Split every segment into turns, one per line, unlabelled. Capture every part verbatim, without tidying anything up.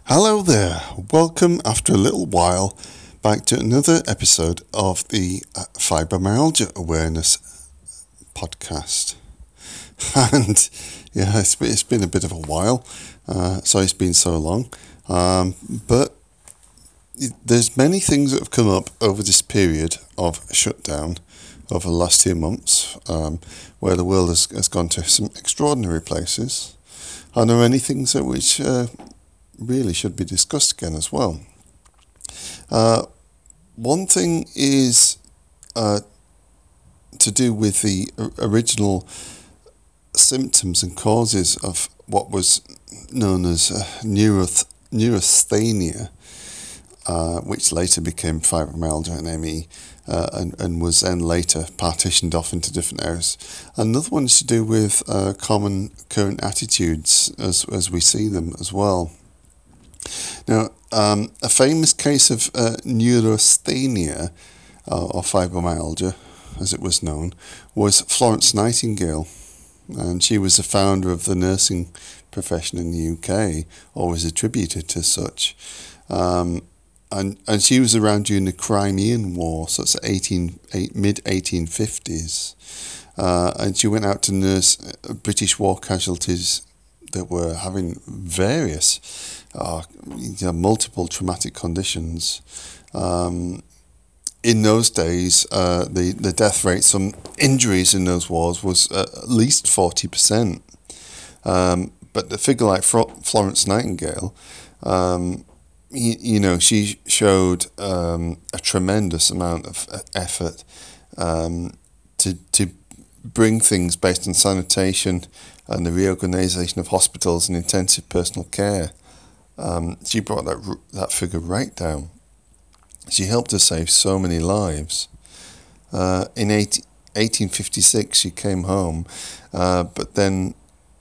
Hello there. Welcome after a little while back to another episode of the uh, Fibromyalgia Awareness podcast. And yeah, it's been, it's been a bit of a while. Uh, sorry it's been so long. Um, but there's many things that have come up over this period of shutdown over the last two months, um, where the world has, has gone to some extraordinary places. And there are many things that which uh, really should be discussed again as well. Uh, one thing is uh, to do with the original symptoms and causes of what was known as uh, neuroth- neurasthenia, uh, which later became fibromyalgia and M E, uh, and, and was then later partitioned off into different areas. Another one is to do with uh, common current attitudes as, as we see them as well. Now, um, a famous case of uh, neurasthenia, uh, or fibromyalgia, as it was known, was Florence Nightingale. And she was the founder of the nursing profession in the U K, always attributed to such. Um, and, and she was around during the Crimean War, so it's eighteen, mid eighteen fifties. Uh, and she went out to nurse British war casualties that were having various, uh, you know, multiple traumatic conditions. Um, in those days, uh, the, the death rate, some injuries in those wars was uh, at least forty percent. Um, but the figure like Florence Nightingale, um, you, you know, she showed um, a tremendous amount of effort um, to to bring things based on sanitation and the reorganisation of hospitals and intensive personal care. Um, she brought that that figure right down. She helped to save so many lives. Uh, in eighteen fifty-six, she came home, uh, but then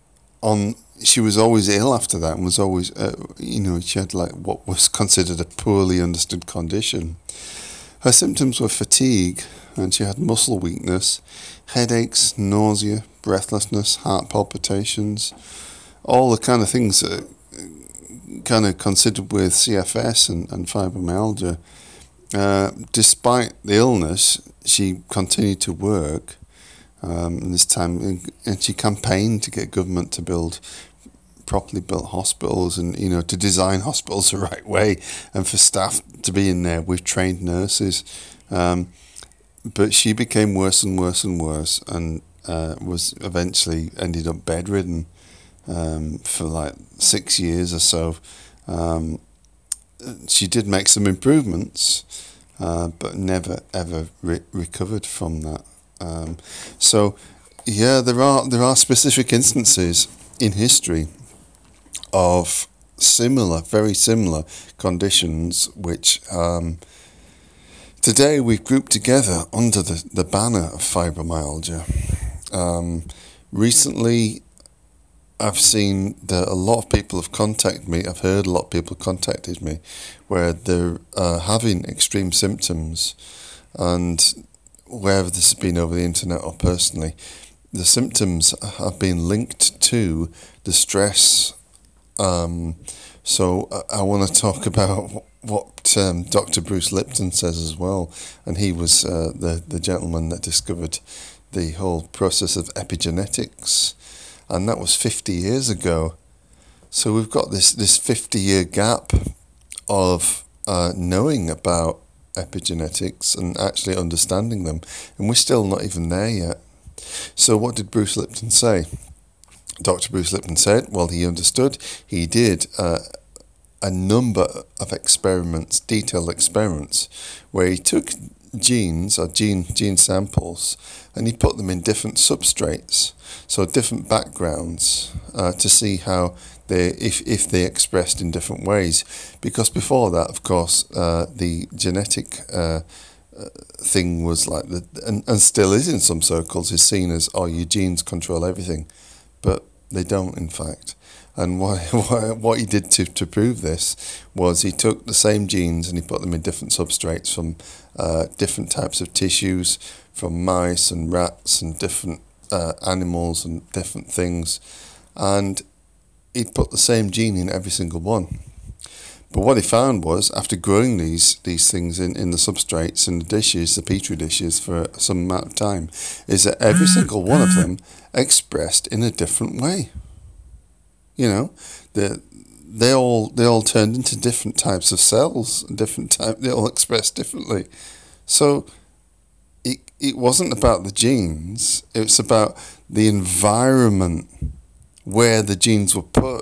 on she was always ill after that, and was always, uh, you know, she had like what was considered a poorly understood condition. Her symptoms were fatigue, and she had muscle weakness, headaches, nausea, breathlessness, heart palpitations, all the kind of things that kind of considered with C F S and, and fibromyalgia. Uh, despite the illness, she continued to work, um, and this time, and she campaigned to get government to build properly built hospitals, and you know, to design hospitals the right way, and for staff to be in there with trained nurses. Um, but she became worse and worse and worse, and uh, was eventually ended up bedridden um, for like six years or so. Um, she did make some improvements, uh, but never ever re- recovered from that. Um, so, yeah, there are there are specific instances in history of similar, very similar conditions, which um, today we've grouped together under the, the banner of fibromyalgia. Um, recently, I've seen that a lot of people have contacted me, I've heard a lot of people contacted me, where they're uh, having extreme symptoms, and wherever this has been over the internet or personally, the symptoms have been linked to the stress. Um, so I, I want to talk about what um, Doctor Bruce Lipton says as well, and he was uh, the, the gentleman that discovered the whole process of epigenetics, and that was fifty years ago. So we've got this, this fifty-year gap of uh, knowing about epigenetics and actually understanding them, and we're still not even there yet. So what did Bruce Lipton say? Doctor Bruce Lipton said, well, he understood. He did uh, a number of experiments, detailed experiments, where he took genes or gene gene samples, and he put them in different substrates, so different backgrounds, uh, to see how they if if they expressed in different ways. Because before that, of course, uh, the genetic uh, thing was like the and, and still is in some circles, is seen as, oh, your genes control everything, but they don't, in fact. And what what he did to, to prove this was he took the same genes and he put them in different substrates from uh, different types of tissues, from mice and rats and different uh, animals and different things, and he'd put the same gene in every single one. But what he found was, after growing these these things in, in the substrates and the dishes, the petri dishes, for some amount of time, is that every single one of them expressed in a different way. You know, they they all they all turned into different types of cells, different type. They all expressed differently. So it it wasn't about the genes. It was about the environment where the genes were put.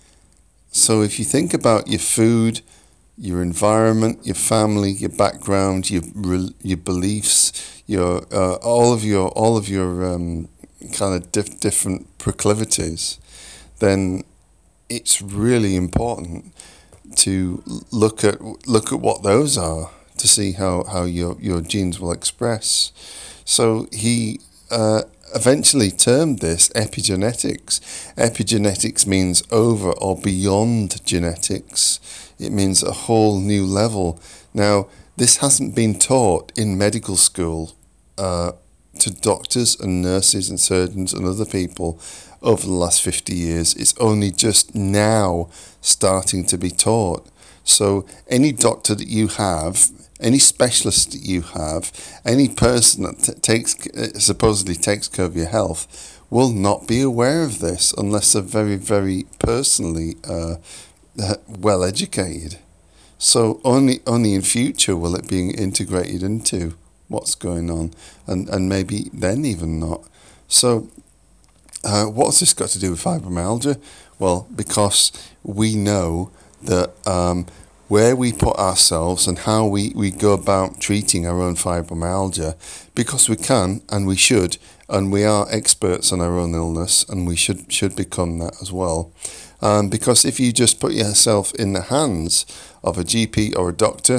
So if you think about your food, your environment, your family, your background, your your beliefs, your uh, all of your all of your um, kind of diff- different proclivities, then it's really important to look at look at what those are to see how, how your, your genes will express. So he uh, eventually termed this epigenetics. Epigenetics means over or beyond genetics. It means a whole new level. Now, this hasn't been taught in medical school uh, to doctors and nurses and surgeons and other people over the last fifty years. It's only just now starting to be taught. So any doctor that you have, any specialist that you have, any person that t- takes uh, supposedly takes care of your health will not be aware of this unless they're very, very personally uh, uh, well educated. So only only in future will it be integrated into what's going on, and, and maybe then even not. So uh, what's this got to do with fibromyalgia? Well, because we know that um, where we put ourselves and how we, we go about treating our own fibromyalgia, because we can and we should, and we are experts on our own illness, and we should should become that as well. Um, because if you just put yourself in the hands of a G P or a doctor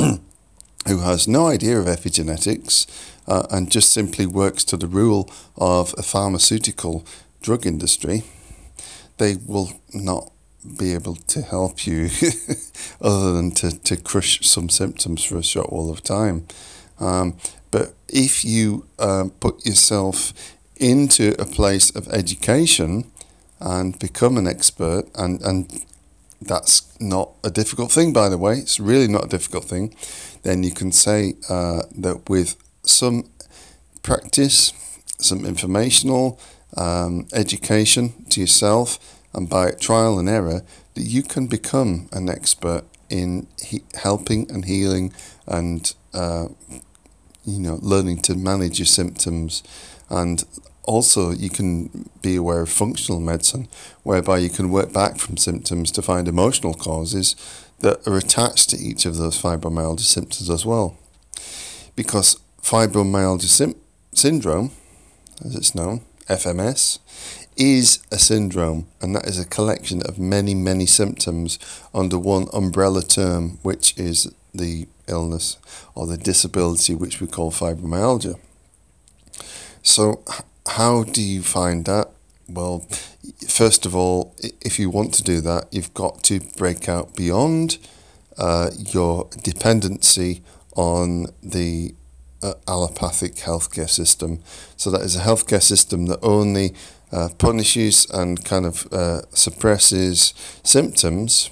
who has no idea of epigenetics uh, and just simply works to the rule of a pharmaceutical drug industry, they will not be able to help you other than to, to crush some symptoms for a short while of time. Um, but if you um, put yourself into a place of education and become an expert, and, and that's not a difficult thing, by the way, it's really not a difficult thing, then you can say uh, that with some practice, some informational um, education to yourself, and by trial and error, that you can become an expert in he- helping and healing and uh, you know, learning to manage your symptoms. And also you can be aware of functional medicine, whereby you can work back from symptoms to find emotional causes that are attached to each of those fibromyalgia symptoms as well. Because fibromyalgia sim- syndrome, as it's known, F M S, is a syndrome, and that is a collection of many, many symptoms under one umbrella term, which is the illness or the disability which we call fibromyalgia. So how do you find that? Well, first of all, if you want to do that, you've got to break out beyond uh, your dependency on the uh, allopathic healthcare system. So that is a healthcare system that only uh, punishes and kind of uh, suppresses symptoms,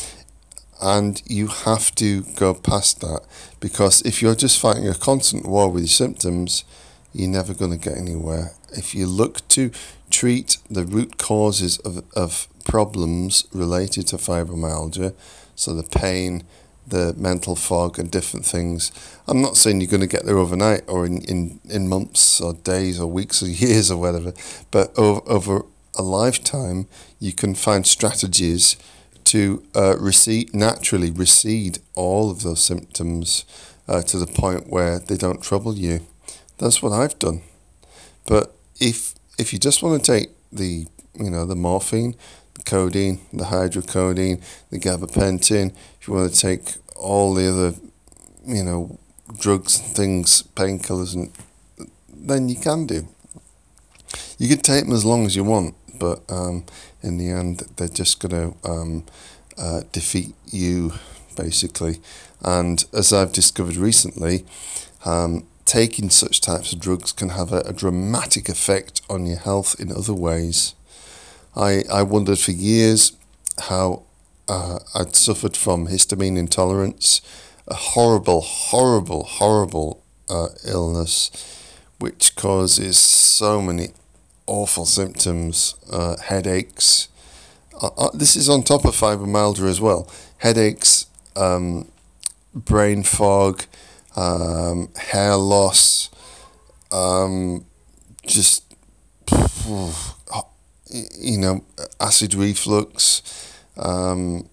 and you have to go past that, because if you're just fighting a constant war with your symptoms, you're never going to get anywhere. If you look to treat the root causes of, of problems related to fibromyalgia, so the pain, the mental fog and different things, I'm not saying you're going to get there overnight or in, in, in months or days or weeks or years or whatever, but over, over a lifetime you can find strategies to uh, recede, naturally recede all of those symptoms uh, to the point where they don't trouble you. That's what I've done. But if if you just want to take the you know the morphine, the codeine, the hydrocodone, the gabapentin, if you want to take all the other you know drugs, things, painkillers, and then you can do. You can take them as long as you want, but um, in the end, they're just going to um, uh, defeat you, basically. And as I've discovered recently, um, taking such types of drugs can have a, a dramatic effect on your health in other ways. I, I wondered for years how uh, I'd suffered from histamine intolerance, a horrible, horrible, horrible uh, illness, which causes so many awful symptoms, uh, headaches. Uh, uh, this is on top of fibromyalgia as well. Headaches, um, brain fog, um, hair loss, um, just, you know, acid reflux, um,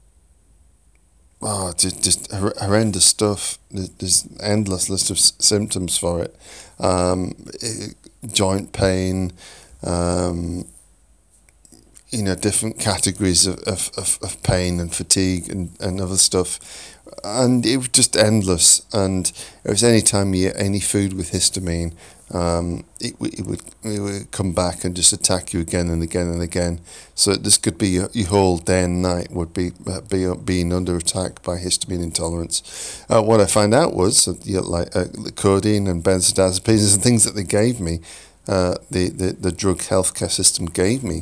oh, just, just horrendous stuff. There's an endless list of s- symptoms for it. Um, it joint pain, um, you know, different categories of, of, of, of pain and fatigue and, and other stuff. And it was just endless. And it was any time you eat any food with histamine, um, it, it would it would come back and just attack you again and again and again. So this could be your, your whole day and night would be be being under attack by histamine intolerance. Uh, what I found out was that you know, like uh, the codeine and benzodiazepines and things that they gave me, uh, the, the the drug healthcare system gave me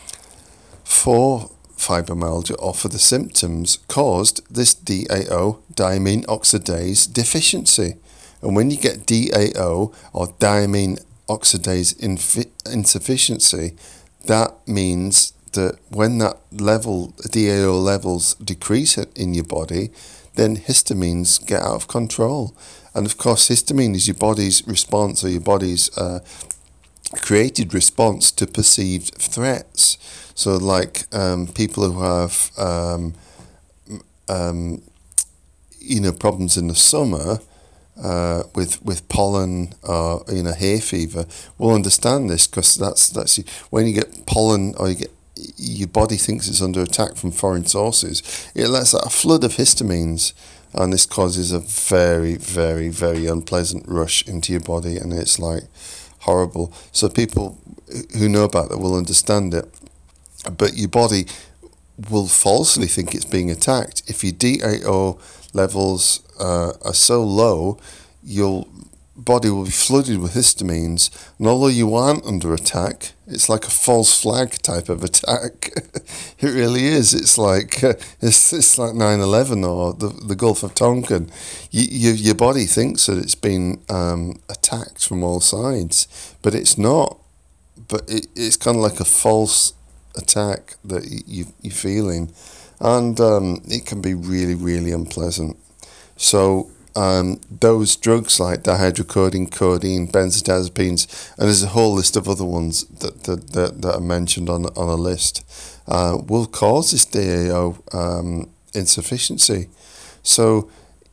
for fibromyalgia or for the symptoms caused this D A O, diamine oxidase deficiency. And when you get D A O or diamine oxidase infi- insufficiency, that means that when that level, D A O levels decrease in your body, then histamines get out of control. And of course, histamine is your body's response or your body's uh, created response to perceived threats. So like um, people who have um, um, you know problems in the summer uh, with with pollen or you know hay fever will understand this, because that's that's when you get pollen or you get your body thinks it's under attack from foreign sources, it lets out a flood of histamines, and this causes a very very very unpleasant rush into your body, and it's like horrible. So people who know about that will understand it. But your body will falsely think it's being attacked. If your D A O levels uh, are so low, your body will be flooded with histamines, and although you aren't under attack, it's like a false flag type of attack. It really is. It's like uh, it's it's like nine eleven or the the Gulf of Tonkin. You, you, your body thinks that it's been um, attacked from all sides, but it's not. But it, it's kind of like a false attack that you, you're feeling, and um, it can be really, really unpleasant. So um, those drugs like dihydrocodeine, codeine, benzodiazepines, and there's a whole list of other ones that that, that, that are mentioned on on a list, uh, will cause this D A O um, insufficiency. So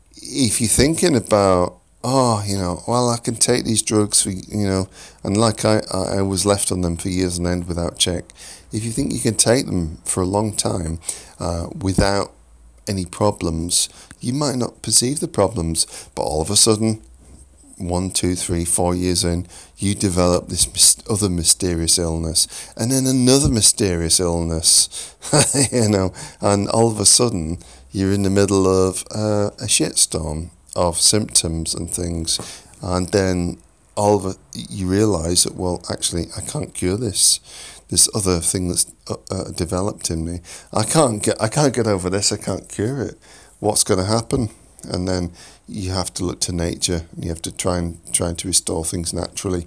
if you're thinking about, oh, you know, well, I can take these drugs for, you know, and like I, I was left on them for years on end without check. If you think you can take them for a long time uh, without any problems, you might not perceive the problems, but all of a sudden, one, two, three, four years in, you develop this mis- other mysterious illness, and then another mysterious illness, you know, and all of a sudden, you're in the middle of uh, a shitstorm of symptoms and things, and then all of it, you realise that, well, actually, I can't cure this. This other thing that's uh, uh, developed in me, I can't get. I can't get over this. I can't cure it. What's going to happen? And then you have to look to nature. And you have to try and try to restore things naturally.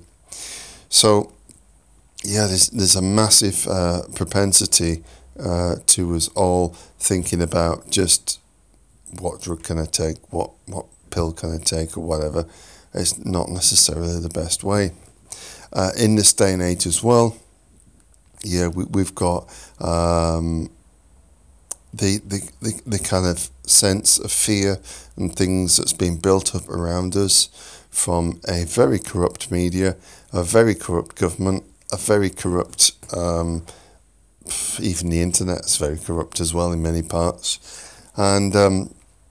So, yeah, there's there's a massive uh, propensity uh, to us all thinking about just what drug can I take, what what pill can I take, or whatever. It's not necessarily the best way. Uh, in this day and age as well, yeah, we, we've got um, the, the, the, the kind of sense of fear and things that's been built up around us from a very corrupt media, a very corrupt government, a very corrupt, um, even the internet is very corrupt as well in many parts. And um,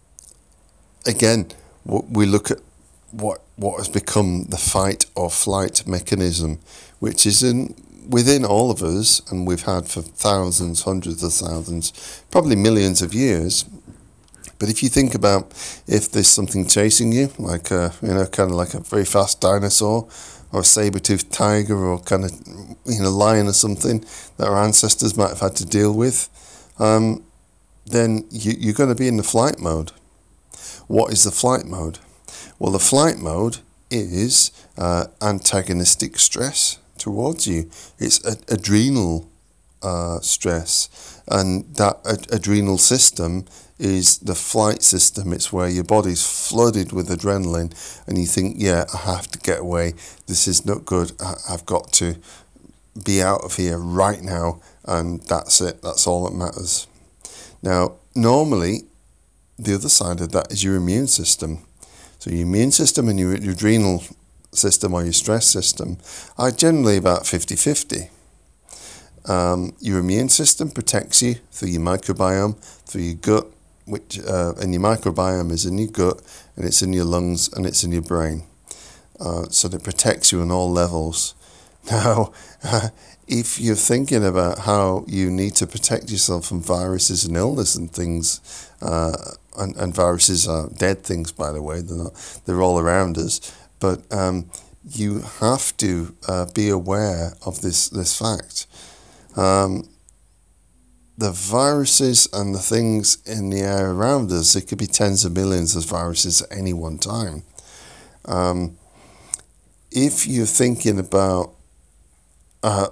again, we look at what what has become the fight or flight mechanism, which is in within all of us, and we've had for thousands, hundreds of thousands, probably millions of years. But if you think about if there's something chasing you, like a, you know, kind of like a very fast dinosaur, or a saber-toothed tiger, or kind of, you know, lion or something that our ancestors might have had to deal with, um, then you, you're going to be in the flight mode. What is the flight mode? Well, the flight mode is uh, antagonistic stress towards you. It's a, adrenal uh, stress, and that ad- adrenal system is the flight system. It's where your body's flooded with adrenaline, and you think, yeah, I have to get away. This is not good. I- I've got to be out of here right now, and that's it. That's all that matters. Now, normally, the other side of that is your immune system. So your immune system and your, your adrenal system or your stress system are generally about fifty-fifty. Um, your immune system protects you through your microbiome, through your gut, which uh, and your microbiome is in your gut, and it's in your lungs, and it's in your brain. Uh, so it protects you on all levels. Now, if you're thinking about how you need to protect yourself from viruses and illness and things, uh, and, and viruses are dead things, by the way, they're not, they're all around us, but um, you have to uh, be aware of this, this fact. Um, the viruses and the things in the air around us, it could be tens of millions of viruses at any one time. Um, if you're thinking about uh,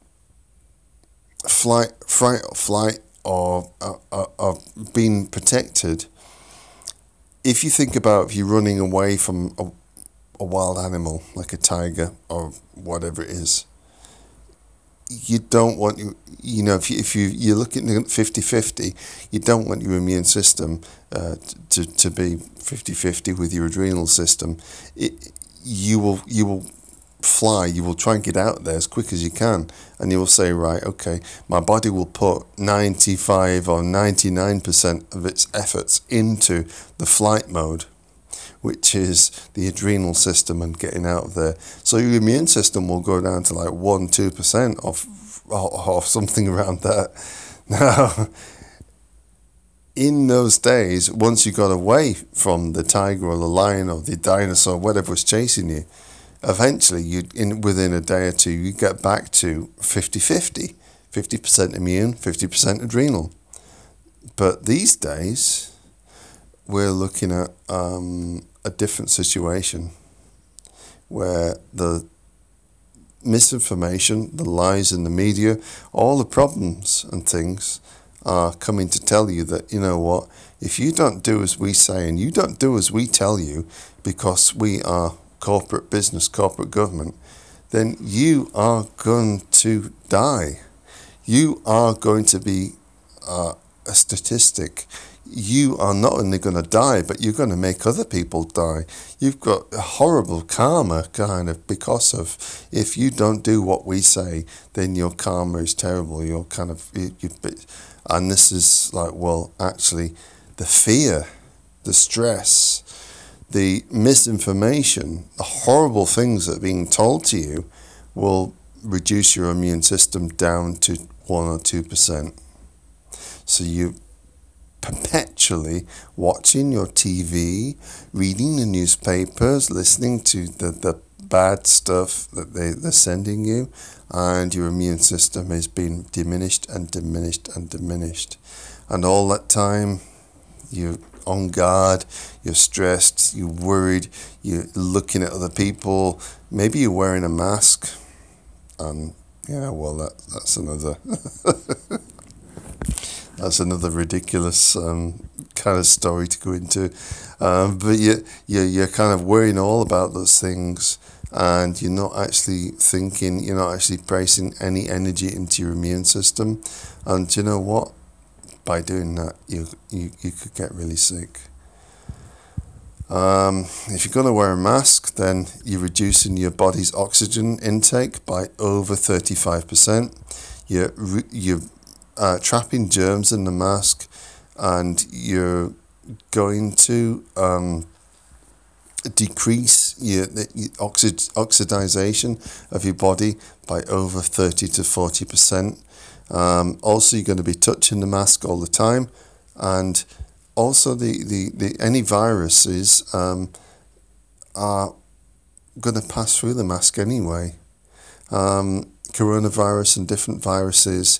flight, fright, or flight, or uh, uh, of being protected, if you think about if you're running away from a, a wild animal like a tiger or whatever it is, you don't want you you know if you if you you're looking at fifty-fifty, you don't want your immune system uh, to to be fifty-fifty with your adrenal system. It, you will you will fly. You will try and get out there as quick as you can, and you will say, right, okay, my body will put ninety-five or ninety-nine percent of its efforts into the flight mode, which is the adrenal system and getting out of there. So your immune system will go down to like one, two percent of, of something around that. Now, in those days, once you got away from the tiger or the lion or the dinosaur, whatever was chasing you, eventually, you in within a day or two, you get back to fifty-fifty, fifty percent immune, fifty percent adrenal. But these days, we're looking at um, a different situation where the misinformation, the lies in the media, all the problems and things are coming to tell you that, you know what, if you don't do as we say and you don't do as we tell you, because we are corporate business, corporate government, then you are going to die. You are going to be uh, a statistic. You are not only going to die, but you're going to make other people die. You've got a horrible karma, kind of, because of, if you don't do what we say, then your karma is terrible. You're kind of, you, you, and this is like, well, actually, the fear, the stress, the misinformation, the horrible things that are being told to you will reduce your immune system down to one or two percent. So you perpetually watching your T V, reading the newspapers, listening to the, the bad stuff that they, they're sending you, and your immune system is being diminished and diminished and diminished. And all that time, you on guard, you're stressed, you're worried, you're looking at other people, maybe you're wearing a mask, and yeah, well, that that's another that's another ridiculous um, kind of story to go into, um, but you, you, you're kind of worrying all about those things, and you're not actually thinking, you're not actually placing any energy into your immune system, and you know what? By doing that, you you, you could get really sick. Um, if you're going to wear a mask, then you're reducing your body's oxygen intake by over thirty-five percent. You're, you're uh, trapping germs in the mask, and you're going to um, decrease your, your oxid, oxidization of your body by over thirty to forty percent. Um, also, you're going to be touching the mask all the time, and also the, the, the any viruses um, are going to pass through the mask anyway. Um, coronavirus and different viruses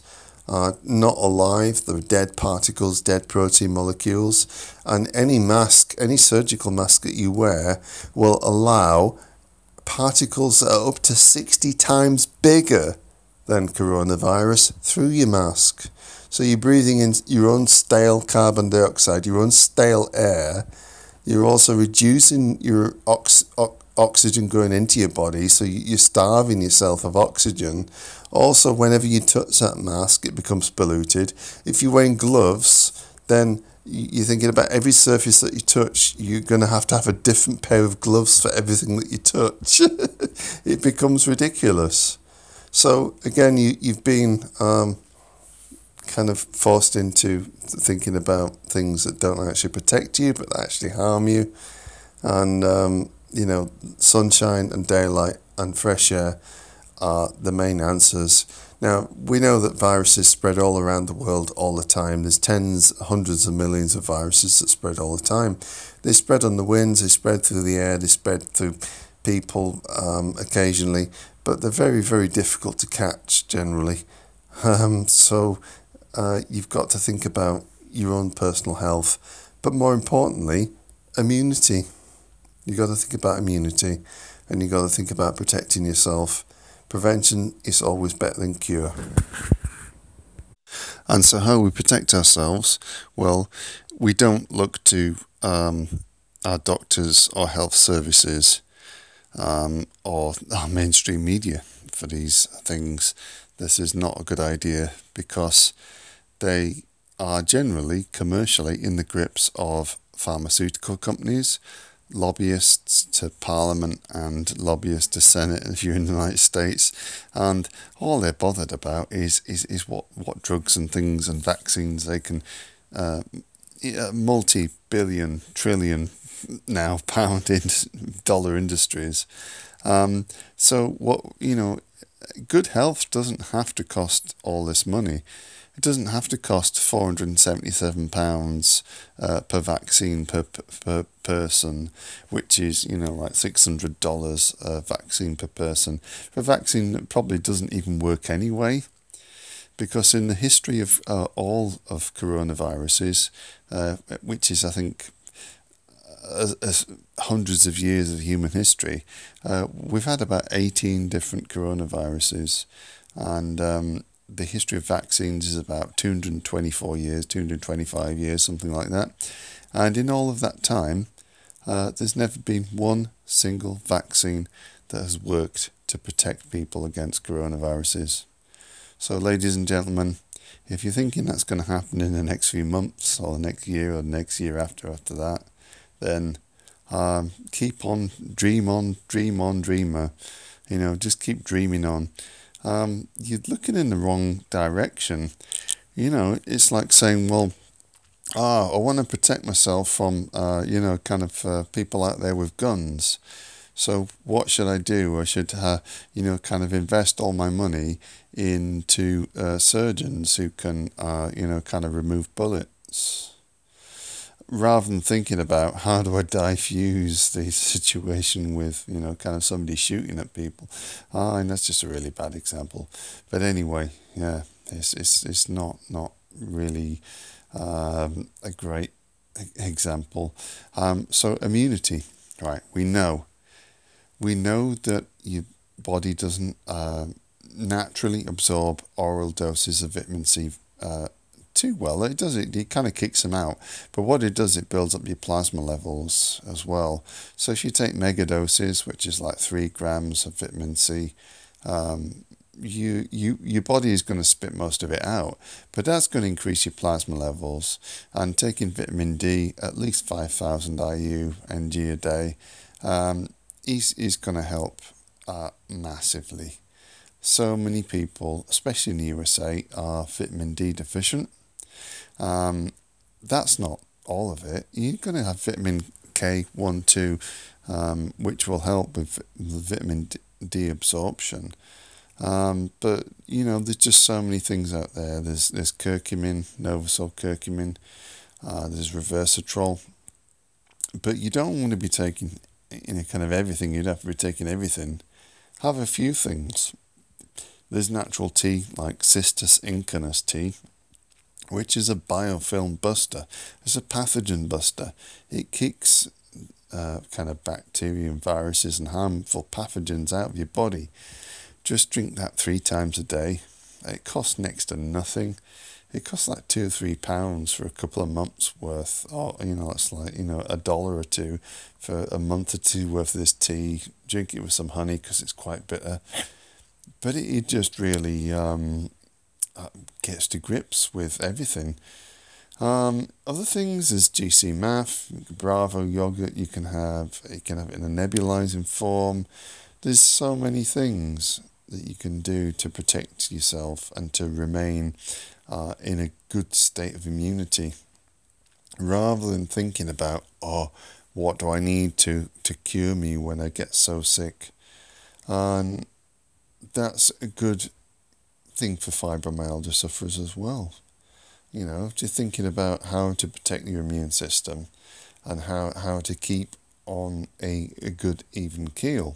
are not alive. They're dead particles, dead protein molecules. And any mask, any surgical mask that you wear will allow particles that are up to sixty times bigger than coronavirus through your mask. So you're breathing in your own stale carbon dioxide, your own stale air. You're also reducing your ox- o- oxygen going into your body, so you're starving yourself of oxygen. Also, whenever you touch that mask, it becomes polluted. If you're wearing gloves, then you're thinking about every surface that you touch, you're going to have to have a different pair of gloves for everything that you touch. It becomes ridiculous. So again, you, you've been um, kind of forced into thinking about things that don't actually protect you, but actually harm you. And, um, you know, sunshine and daylight and fresh air are the main answers. Now, we know that viruses spread all around the world all the time. There's tens, hundreds of millions of viruses that spread all the time. They spread on the winds, they spread through the air, they spread through people um, occasionally, but they're very, very difficult to catch generally. Um, so uh, you've got to think about your own personal health, but more importantly, immunity. You've got to think about immunity, and you've got to think about protecting yourself. Prevention is always better than cure. And so how we protect ourselves? Well, we don't look to um, our doctors or health services um, or our mainstream media for these things. This is not a good idea because they are generally commercially in the grips of pharmaceutical companies, lobbyists to Parliament and lobbyists to Senate if you're in the United States, and all they're bothered about is is, is what, what drugs and things and vaccines they can uh, multi-billion, trillion now pound in dollar industries. Um, so what you know, good health doesn't have to cost all this money. It doesn't have to cost four hundred seventy-seven pounds uh, per vaccine per, per person, which is, you know, like six hundred dollars a vaccine per person. For a vaccine that probably doesn't even work anyway, because in the history of uh, all of coronaviruses, uh, which is, I think, as, as hundreds of years of human history, uh, we've had about eighteen different coronaviruses, and um, the history of vaccines is about two hundred twenty-four years, two hundred twenty-five years, something like that. And in all of that time, uh, there's never been one single vaccine that has worked to protect people against coronaviruses. So, ladies and gentlemen, if you're thinking that's going to happen in the next few months or the next year or the next year after after that, then um, keep on, dream on, dream on, dreamer. You know, just keep dreaming on. Um, you're looking in the wrong direction. You know, it's like saying, well, ah, I want to protect myself from, uh, you know, kind of uh, people out there with guns. So what should I do? I should, uh, you know, kind of invest all my money into uh, surgeons who can, uh, you know, kind of remove bullets, rather than thinking about how do I diffuse the situation with, you know, kind of somebody shooting at people. Ah, and that's just a really bad example. But anyway, yeah, it's it's it's not not really um, a great example. Um, so immunity, right? We know, we know that your body doesn't uh, naturally absorb oral doses of vitamin C Uh, too well. It does it, it kind of kicks them out. But what it does, it builds up your plasma levels as well. So if you take mega doses, which is like three grams of vitamin C, um, you you your body is going to spit most of it out. But that's going to increase your plasma levels. And taking vitamin D, at least five thousand I U N G a day, um, is is going to help uh, massively. So many people, especially in the U S A, are vitamin D deficient. Um, that's not all of it. You're going to have vitamin K one, two, um, which will help with the vitamin D absorption. Um, but, you know, there's just so many things out there. There's there's curcumin, Novasol curcumin, uh, there's resveratrol. But you don't want to be taking, you know, kind of everything. You'd have to be taking everything. Have a few things. There's natural tea like Cistus incanus tea, which is a biofilm buster. It's a pathogen buster. It kicks uh, kind of bacteria and viruses and harmful pathogens out of your body. Just drink that three times a day. It costs next to nothing. It costs like two or three pounds for a couple of months worth. Or, you know, it's like, you know, a dollar or two for a month or two worth of this tea. Drink it with some honey because it's quite bitter. But it, it just really um, uh, gets to grips with everything. Um, other things is G C M A F, Bravo yogurt. You can have, you can have it in a nebulizing form. There's so many things that you can do to protect yourself and to remain uh, in a good state of immunity, rather than thinking about, oh, what do I need to, to cure me when I get so sick? And that's a good thing for fibromyalgia sufferers as well. You know, just thinking about how to protect your immune system and how, how to keep on a, a good even keel.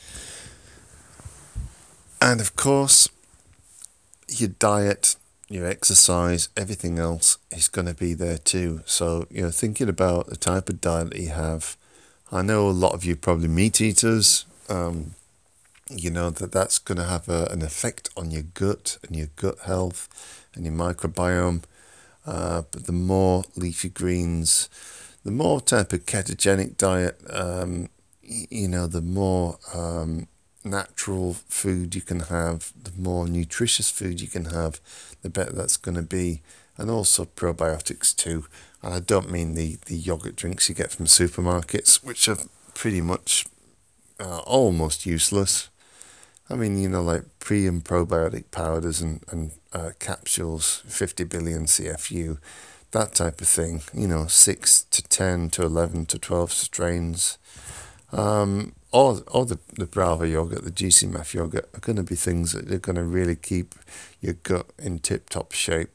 And of course, your diet, your exercise, everything else is going to be there too. So, you know, thinking about the type of diet that you have. I know a lot of you are probably meat eaters. Um, you know, that that's going to have a, an effect on your gut and your gut health and your microbiome. Uh, but the more leafy greens, the more type of ketogenic diet, um, you know, the more um, natural food you can have, the more nutritious food you can have, the better that's going to be. And also probiotics too. And I don't mean the, the yogurt drinks you get from supermarkets, which are pretty much uh, almost useless. I mean, you know, like pre and probiotic powders and, and uh, capsules, fifty billion C F U, that type of thing, you know, six to ten to eleven to twelve strains. Um, or or the, the Bravo yogurt, the G C M A F yogurt are going to be things that are going to really keep your gut in tip-top shape.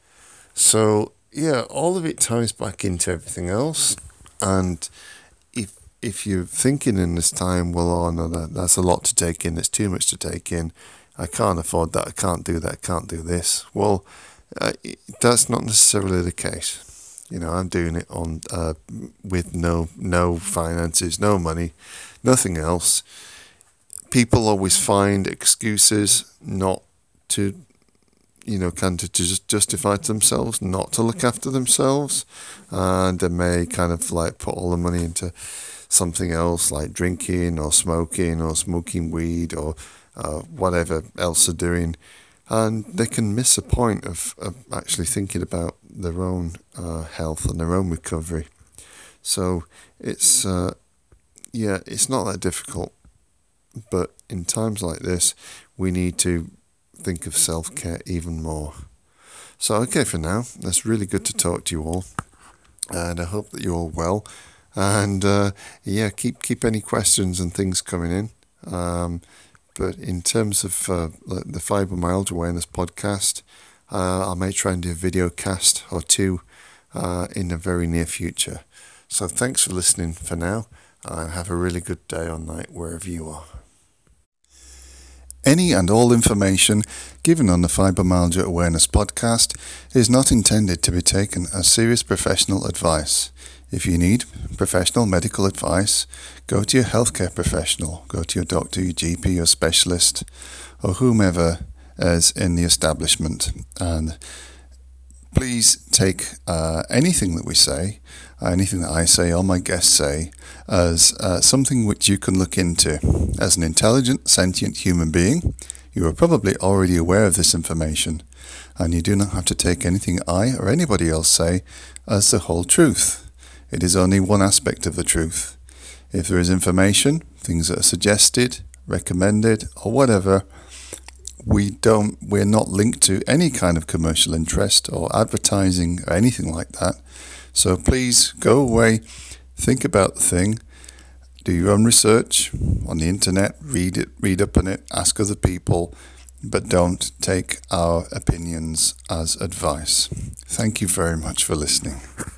So, yeah, all of it ties back into everything else. And if if you're thinking in this time, well, oh, no, that, that's a lot to take in, it's too much to take in, I can't afford that, I can't do that, I can't do this. Well, uh, that's not necessarily the case. You know, I'm doing it on uh, with no no finances, no money, nothing else. People always find excuses not to, you know, kind of to just justify to themselves, not to look after themselves. And they may kind of like put all the money into something else like drinking or smoking or smoking weed or uh, whatever else they're doing. And they can miss the point of, of actually thinking about their own uh, health and their own recovery. So it's, uh, yeah, it's not that difficult. But in times like this, we need to think of self-care even more. So, okay, for now, that's really good to talk to you all. And I hope that you're all well. And, uh, yeah, keep keep any questions and things coming in. Um, but in terms of uh, the Fibromyalgia Awareness podcast, uh, I may try and do a video cast or two uh, in the very near future. So thanks for listening for now, and have a really good day or night wherever you are. Any and all information given on the Fibromyalgia Awareness podcast is not intended to be taken as serious professional advice. If you need professional medical advice, go to your healthcare professional, go to your doctor, your G P, your specialist, or whomever is in the establishment. And please take uh, anything that we say, anything that I say or my guests say, as uh, something which you can look into. As an intelligent, sentient human being, you are probably already aware of this information, and you do not have to take anything I or anybody else say as the whole truth. It is only one aspect of the truth. If there is information, things that are suggested, recommended, or whatever, we don't, we're not linked to any kind of commercial interest or advertising or anything like that. So please go away, think about the thing, do your own research on the internet, read it, read up on it, ask other people, but don't take our opinions as advice. Thank you very much for listening.